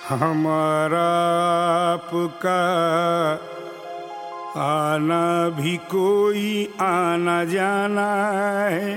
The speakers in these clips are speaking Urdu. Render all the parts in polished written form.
ہمارا آپ کا آنا بھی کوئی آنا جانا ہے،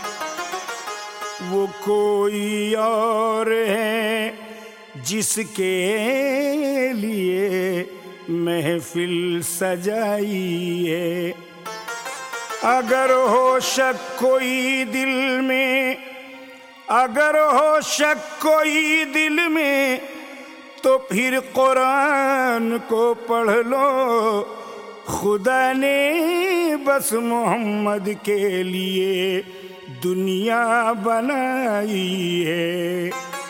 وہ کوئی اور ہے جس کے لیے محفل سجائی ہے۔ اگر ہو شک کوئی دل میں، اگر ہو شک کوئی دل میں، تو پھر قرآن کو پڑھ لو۔ خدا نے بس محمد کے لیے دنیا بنائی ہے۔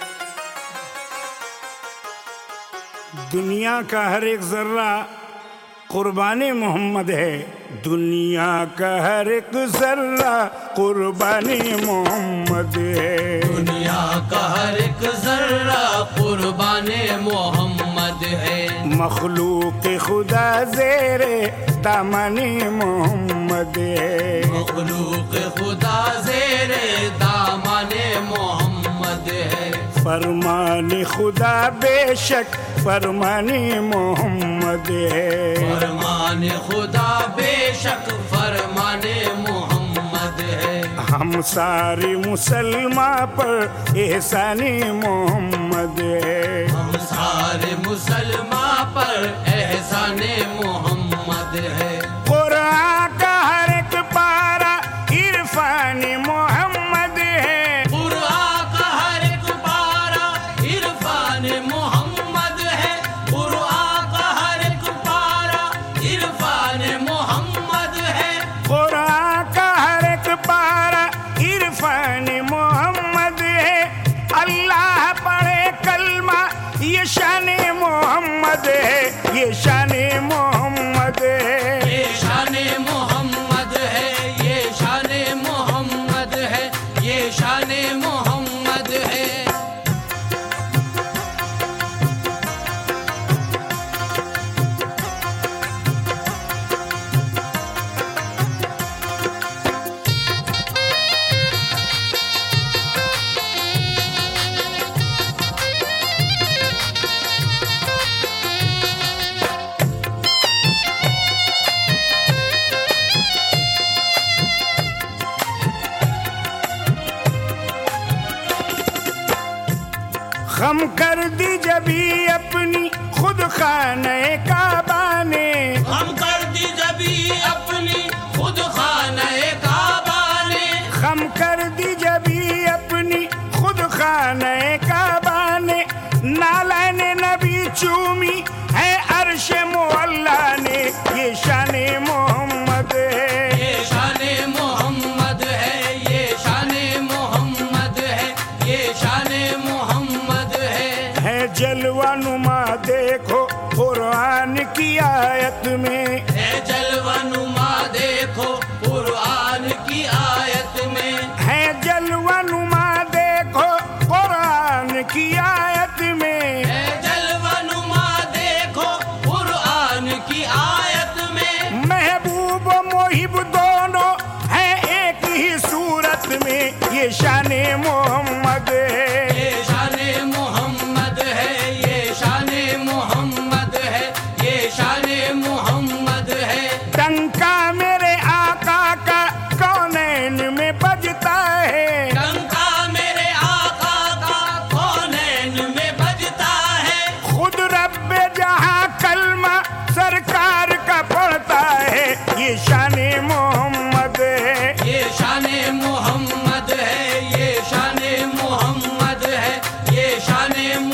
دنیا کا ہر ایک ذرہ قربان محمد ہے، دنیا کا ہر ایک ذرہ قربان محمد ہے، دنیا کا ہر ایک ذرہ قربان محمد ہے۔ مخلوق خدا زیر دامن محمد ہے، مخلوق خدا زیر دامن محمد ہے۔ فرمان خدا بے شک فرمان محمد ہے، فرمان خدا بے شک فرمان محمد ہے۔ ہم سارے مسلمان پر احسان محمد ہے، ہم سارے مسلمان پر احسان محمد ہے۔ قرآن کا ہر ایک پارا عرفان محمد ہے، قرآن کا ہر ایک پارا عرفان محمد ہے۔ قرآن کا ہر ایک پارا عرفان محمد ہے۔ قرآن کا ہر ایک پارا عرفان محمد ہے۔ اللہ پڑھے کلمہ یہ شان محمد ہے، یہ شان محمد ہے، یہ شان محمد ہے، یہ شان محمد ہے، یہ شان محمد ہے۔ خم کر دی جبھی اپنی خود خانہ کعبہ نے، ہم کر دی جبھی اپنی خود خانہ کعبہ نے، خم کر دی جبھی اپنی خود خانہ کعبہ نے، نالین نبی چومی ہے عرش معلا نے، یہ شان محمد ہے، یہ شان محمد ہے، یہ شان محمد ہے، یہ شان محمد ہے۔ جلوہ نما دیکھو قرآن کی آیت میں، ہے جلوہ نما دیکھو قرآن کی آیت میں، ہے جلوہ نما دیکھو قرآن کی آیت میں، ہے جلوہ نما دیکھو قرآن کی آیت میں۔ محبوب و محب دونوں ہیں ایک ہی صورت میں، یہ شان محمد ہے، یہ شان محمد ہے، یہ شان محمد ہے، یہ شان محمد ہے۔ ڈنکا میرے آقا کا کونین میں بجتا ہے، ڈنکا میرے آقا کا کونین میں بجتا ہے، خود رب جہاں کلمہ سرکار کا پڑھتا ہے، یہ شان محمد ہے، یہ شان محمد ہے، یہ شان محمد ہے، یہ شان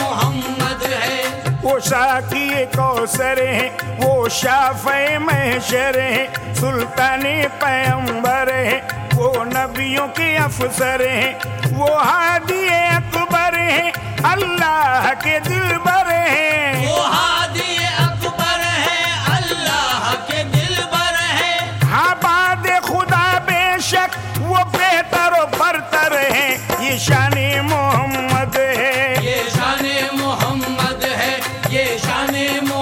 محمد ہے۔ وہ ساقی کوثر ہیں، وہ شافع محشر ہیں، سلطان پیمبر ہیں، وہ نبیوں کے افسر ہیں، وہ ہادی اکبر ہیں، اللہ کے دلبر ہیں، وہ ہادی اکبر ہے، اللہ کے دلبر ہے۔ ہاں بعد خدا بے شک وہ بہتر و برتر ہیں، یہ شان محمد ہے، یہ شان محمد ہے، یہ شان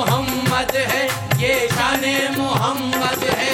محمد ہے، یہ شان محمد ہے۔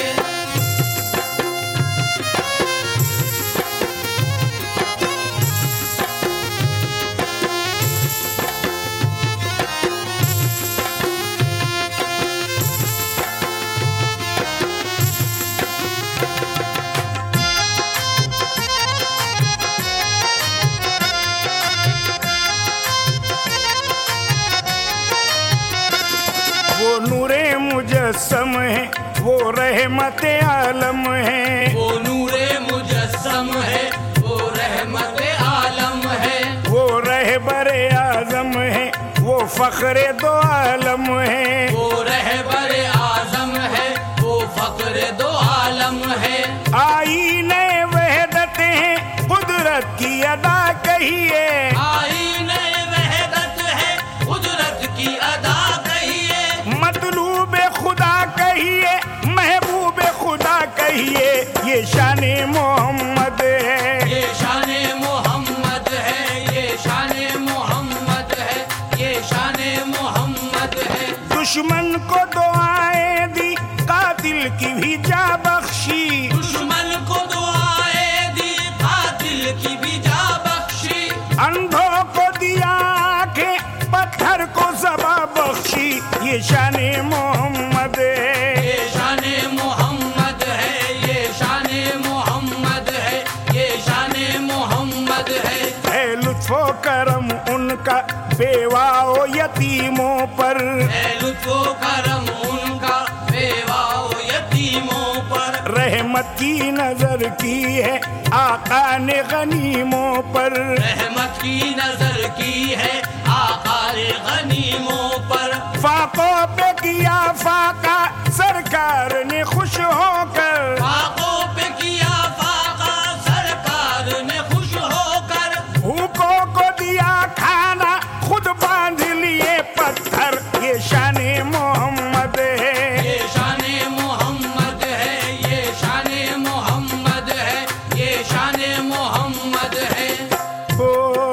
मुजस्सम है, वो रहमत आलम है। वो नूरे मुजस्सम है, वो रहमत आलम है। वो रहबरे आजम है, वो फख्रे दो आलम है। वो रहबरे आजम है, वो फख्रे दो आलम है। आईने वहदत है, कुदरत की अदा कहिए। आईने वहदत है, कुदरत की अदा कहिए। मतलूब खुदा कहिए, महबूब खुदा कहिए, ये शान मोहम्मद है। ये शान मोहम्मद है, ये शान मोहम्मद है, ये शान मोहम्मद है। दुश्मन को दुआएं दी, कातिल की भी जा बख्शी। दुश्मन को दुआएं दी, कातिल की भी जा बख्शी। अंधों को दिया आंखें, पत्थर को ज़बा बख्शी, ये शान मोहम्मद है। ये शान मोहम्मद है, ये शान मोहम्मद है, ये शान मोहम्मद है। लुत्फो करम उनका बेवाओ यतीमों पर। लुत्फो करम उनका बेवाओ यतीमों पर। रहमत की नजर की है आका ने गनीमों पर। रहमत की नजर की है आका ने गनीमों पर। फाकों पे किया फाका सरकार ने खुश होकर। फाकों पे किया फाका सरकार ने खुश होकर। भूखों को दिया खाना, खुद बांध लिए पत्थर, ये शान मोहम्मद है। ये शान मोहम्मद है, ये शान मोहम्मद है, ये शान मोहम्मद है। ओ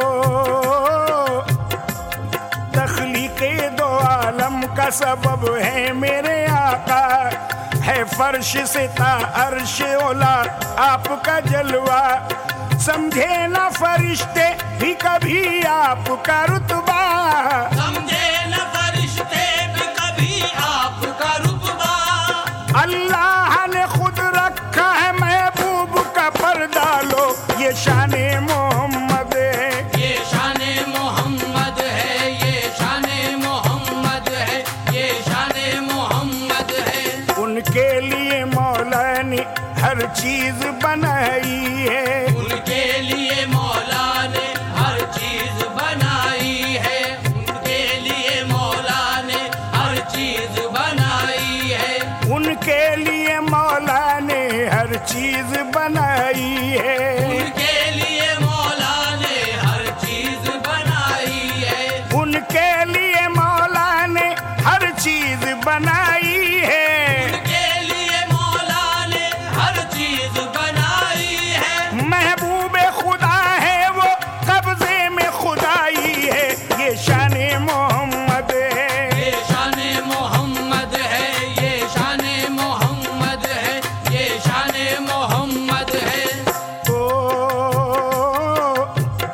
तख्लीक़े दो आलम का सबब है मेरे आका, है फर्श से ता अर्श ओला आपका जलवा। समझे ना फरिश्ते भी कभी आपका रुतबा। समझे न फरिश्ते भी कभी आपका रुतबा। अल्लाह ने खुद रखा है महबूब का पर्दा लो, ये शान मोहम्मद है। ये शान मोहम्मद है, ये शान मोहम्मद है, ये शान मोहम्मद है। उनके लिए मौला ने हर चीज बनाई है। उनके लिए मौला ने हर चीज बनाई है। उनके लिए मौला ने हर चीज बनाई है। उनके लिए मौला ने हर चीज बनाई है। उनके लिए मौला ने हर चीज बनाई है। उनके लिए मौला ने हर चीज बनाई है। उनके लिए मौला ने हर चीज बनाई है। महबूब खुदा है वो, कब्जे में खुदाई है, ये शान मोहम्मद है। ये शान मोहम्मद है, ये शान मोहम्मद है, ये शान मोहम्मद है। ओ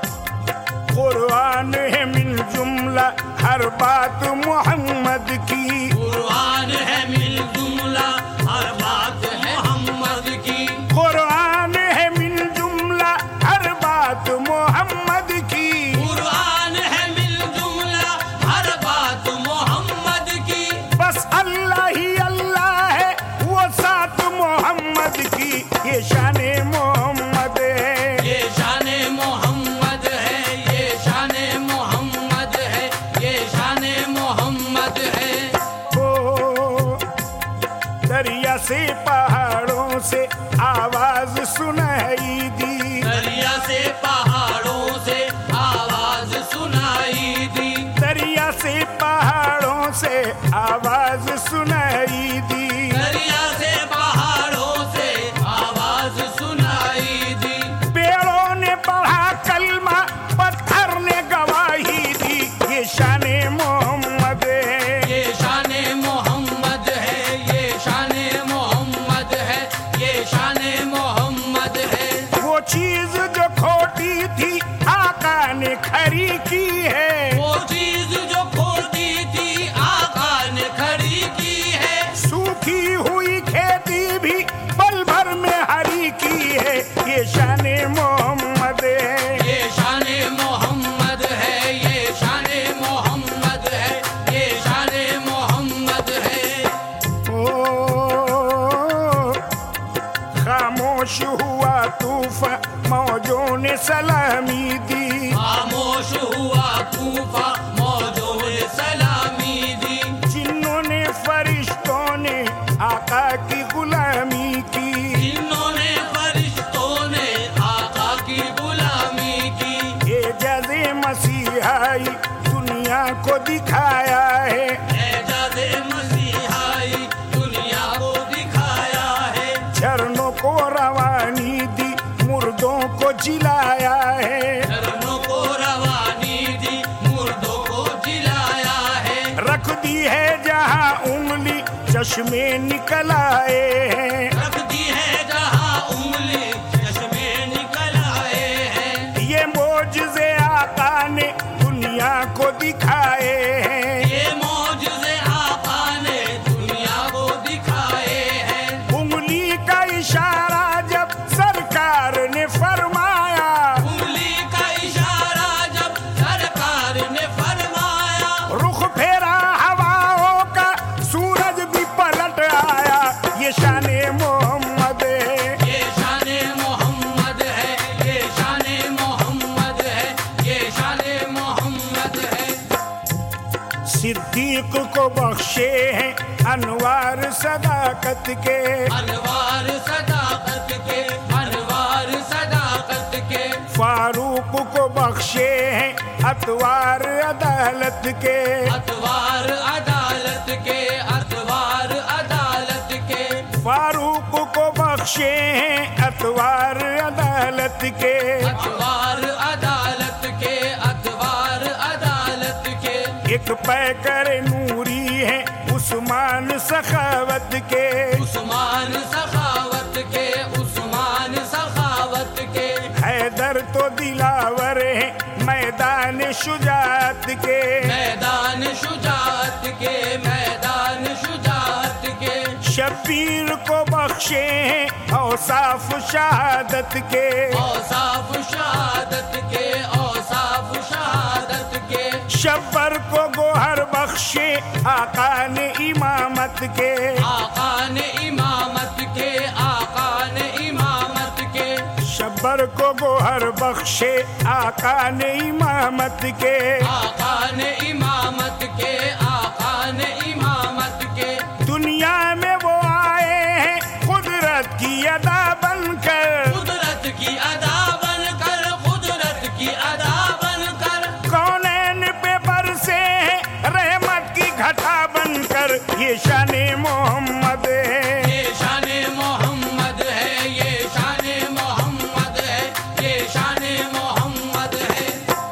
कुरान है मिन जुमला हर बात मोहम्मद की। कुरान है मिल जुमला हर बात है मोहम्मद की। कुरान है मिन जुमला हर बात मोहम्मद की। कुरान है मिल जुमला हर बात मोहम्मद की। बस अल्लाह ही अल्लाह है, वो साथ मोहम्मद की, ये शान मोहम्मद है। ये शान मोहम्मद है, ये शान मोहम्मद है, ये शान मोहम्मद है। ओ दरिया से पहाड़ों से आवाज सुनाई दी। दरिया से पहाड़ों से आवाज सुनाई दी। दरिया से पहाड़ों से आवाज सुनाई दी। दरिया से पहाड़ों से आवाज सुनाई दी। पेड़ों ने पढ़ा कलमा, पत्थर ने गवाही दी, ये शान मोहम्मद है। ये शान मोहम्मद है, ये शान मोहम्मद है, ये शान मोहम्मद है। वो चीज जो खोटी थी आका ने खरी की है। वो चीज जो खोटी थी आका ने खड़ी की है। सूखी हुई खेती भी पल भर में हरी की है, ये शान मोहम्मद है। ये शान मोहम्मद है, ये शान मोहम्मद है, ये शान मोहम्मद है। ओ شگوفہ موجوں نے سلامی دی، جنہوں نے فرشتوں نے آقا کی غلامی کی، جنہوں نے فرشتوں نے آقا کی غلامی کی، اعجاز مسیحائی دنیا کو دکھایا ہے، اعجاز مسیحائی دنیا کو دکھایا ہے، جھرنوں کو روانی دی مردوں کو جلایا ہے، جھرنوں کو روانی دی مردوں کو جلایا ہے، رکھ دی ہے جہاں انگلی چشمے نکل آئے ہیں، رکھ دی ہے جہاں انگلی چشمے نکل آئے ہیں، یہ معجزے آقا نے دنیا کو دکھائے ہیں، یہ معجزے آقا نے دنیا کو دکھائے ہیں، انگلی کا اشارہ جب سرکار نے فرمایا، انگلی کا اشارہ جب سرکار نے فرمایا، رخ پھیرا ہواؤں کا سورج بھی پلٹ آیا، یہ شان محمد ہے، یہ شان محمد ہے، یہ شان محمد ہے، یہ شان محمد ہے، صدیق کو بخشے ہیں انوار صداقت کے، انوار صداقت کے، انوار صداقت کے، فاروق کو بخشے ہیں اطوار عدالت کے، اتوار عدالت کے، اتوار عدالت کے، فاروق کو بخشے ہیں اطوار عدالت کے، اتوار عدالت کے، اتوار عدالت کے، ایک پیکر نوری ہے عثمان سخاوت کے، عثمان سخاوت کے، عثمان سخاوت کے، حیدر تو دلاور ہے میدان شجاعت کے، میدان شجاعت کے، میدان شجاعت کے، شبیر کو بخشے ہیں اوصاف شہادت کے، اوصاف شہادت کے، اوصاف شہادت کے، شبر کو گوہر بخشے آقا نے امامت کے، آقا نے امامت کے، آقا نے امامت کے، شبر کو گوہر بخشے آقا نے امامت کے، آقا نے امامت کے، آقا نے امامت کے، دنیا میں وہ آئے ہیں قدرت کی ادا بن کر، قدرت کی ادا بن کر، قدرت کی ادا بن کر، کونین پہ برسے ہیں رحمت کی گھٹا بن کر، یہ شان محمد ہے، یہ شان محمد ہے، یہ شان محمد ہے، یہ شان محمد ہے،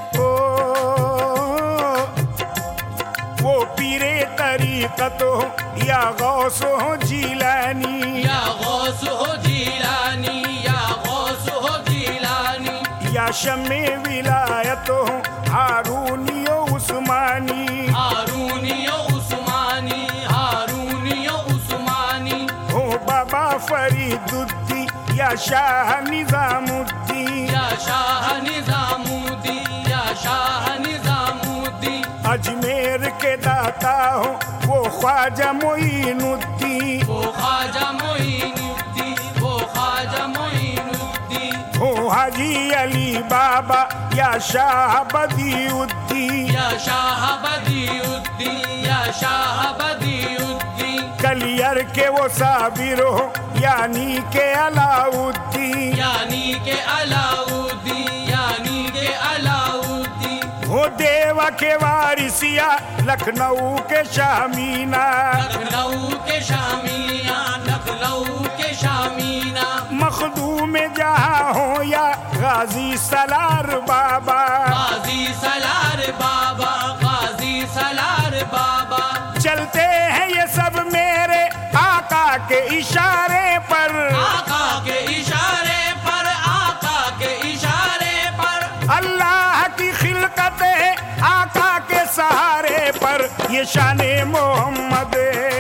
وہ پیرے طریقت ہو یا غوث ہو جیلانی، یا غوث ہو جیلانی، یا غوث ہو جیلانی، یا شمع ولایت ہو ہارونی و عثمانی، ہارونی و عثمانی، ہارونی و عثمانی، ہو بابا فرید الدین یا شاہ نظام الدین، یا شاہ نظام الدین، یا شاہ نظام الدین، اجمیر کے داتا ہو وہ خواجہ معین الدین، وہ خواجہ معین الدین، وہ خواجہ معین الدین، ہو حاجی علی بابا یا شاہ بدیع الدین، یا شاہ بدیع الدین، یا شاہ بدیع الدین، کلیر کے وہ صابر ہو یعنی کہ علاؤ الدین، یعنی کہ علاؤ الدین، یعنی کہ علاؤ الدین، ہو دیوا کے وارثیا لکھنؤ کے شامینا، لکھنؤ کے شامینا، لکھنؤ کے شامینا، مخدوم جہاں ہو یا غازی سالار بابا، قاضی سالار بابا، قاضی سالار بابا، چلتے ہیں یہ سب میرے آقا کے اشارے پر، آقا کے اشارے پر، آقا کے اشارے پر، اللہ کی خلقت ہے آقا کے سہارے پر، یہ شان محمد ہے،